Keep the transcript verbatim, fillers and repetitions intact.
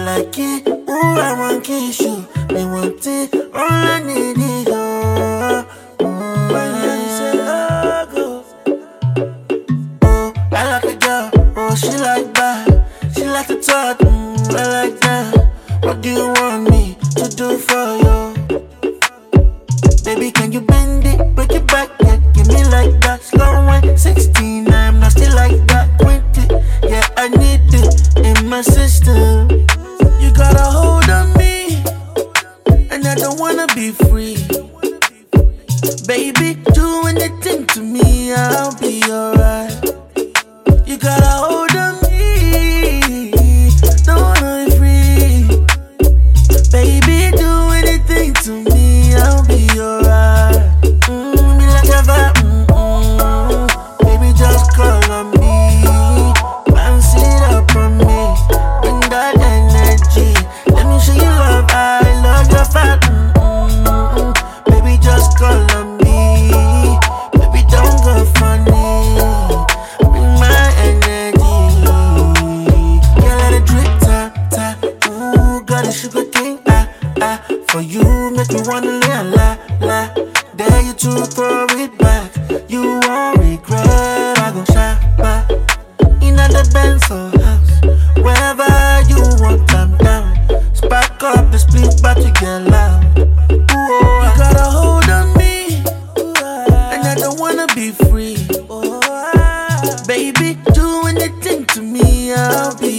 like it, ooh, I want kiss you. Me want it, all I need is you. I like a girl, oh, she like that. She like to talk, mm, I like that. What do you want me to do for you? Baby, can you bend it, break it back, yeah, give me like that. Slow wine, sixteen, I'm not still like that. twenty, yeah, I need it in my system. You got a hold on me, and I don't wanna be free. Baby, do anything to me, I'll be alright. You got a hold on me, don't wanna be free. Baby, do anything to me, I'll be alright. Mm, me like a vibe, mm, mm. Baby, just call on me, bounce it up on me, bring that energy. Let me show you love, I love your fat. Mm, mm, mm. Baby, just call on me, baby, don't go funny. Bring my energy, yeah, let it drip, tap, tap. Ooh, got a sugar king, ah, ah. For you, make me wanna lay a la, la. Dare you to throw it back. You won't regret, I gon' shop back. In the Benz or house, wherever you want, I'm down. Spark up the split, but you get loud. Ooh, you got a hold on me, and I don't wanna be free. Baby, do anything to me, I'll be